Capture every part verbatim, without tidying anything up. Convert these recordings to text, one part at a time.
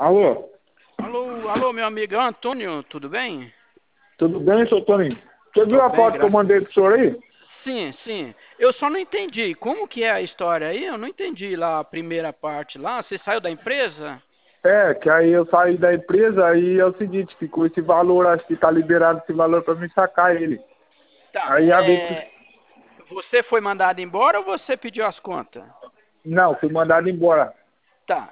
Alô? Alô, alô, meu amigo Antônio, tudo bem? Tudo bem, seu Toninho? Você viu Tô a bem, foto que eu graças. mandei pro senhor aí? Sim, sim. Eu só não entendi. Como que é a história aí? Eu não entendi lá a primeira parte lá. Você saiu da empresa? É, que aí eu saí da empresa, aí é o seguinte, ficou esse valor, acho que tá liberado esse valor pra me sacar ele. Tá. Aí a ver que... É, você foi mandado embora ou você pediu as contas? Não, fui mandado embora. Tá.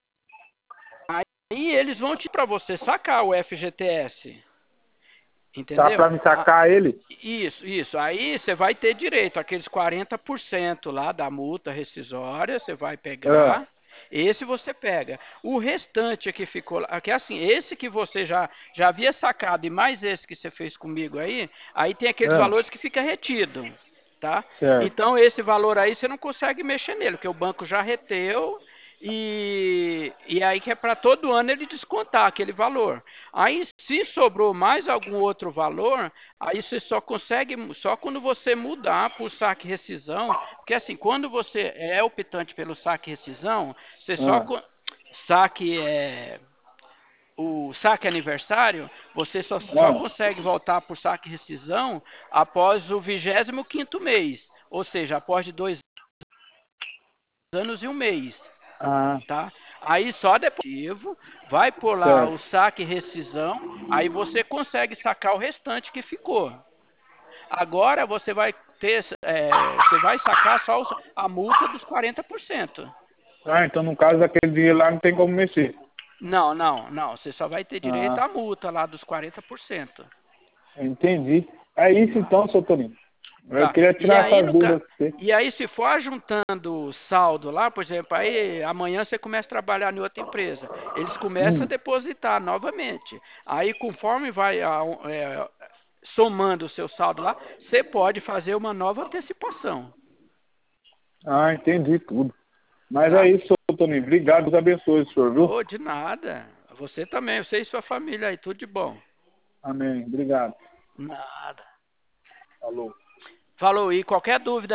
Aí eles vão te para você sacar o F G T S. Tá Entendeu? pra me Ah, sacar ele? isso, isso. Aí você vai ter direito àqueles quarenta por cento lá da multa rescisória, você vai Ah, pegar. Esse você pega. O restante que ficou lá, que é assim, esse que você já, já havia sacado e mais esse que você fez comigo aí, aí tem aqueles ah, valores que fica retido, tá? certo. Então esse valor aí você não consegue mexer nele, porque o banco já reteu e, e aí que é para todo ano ele descontar aquele valor. Aí se sobrou mais algum outro valor, aí você só consegue, só quando você mudar por saque rescisão, porque assim, quando você é optante pelo saque rescisão, você só Ah, co- saque é, o saque aniversário, você só, só ah, consegue voltar por saque rescisão após o vigésimo quinto mês, ou seja, após de dois anos e um mês, ah, tá? Aí só depois vai por lá o certo. saque rescisão, aí você consegue sacar o restante que ficou. Agora você vai ter, é, você vai sacar só os- a multa dos quarenta por cento. Ah, então no caso daquele dinheiro lá não tem como mexer. Não, não, não. Você só vai ter direito Ah, à multa lá dos quarenta por cento. entendi. É isso então, seu Toninho. Eu Tá. queria E tirar aí, essas no, ca- dúvidas com você. e aí, se for juntando saldo lá, por exemplo, aí amanhã você começa a trabalhar em outra empresa. Eles começam a Hum. depositar novamente. Aí, conforme vai a- é, somando o seu saldo lá, você pode fazer uma nova antecipação. Ah, entendi tudo. Mas é Tá? isso, seu Toninho. Obrigado, Deus abençoe o senhor, viu? Oh, de nada. Você também, você e sua família aí, tudo de bom. Amém. Obrigado. Nada. Falou. Falou, e qualquer dúvida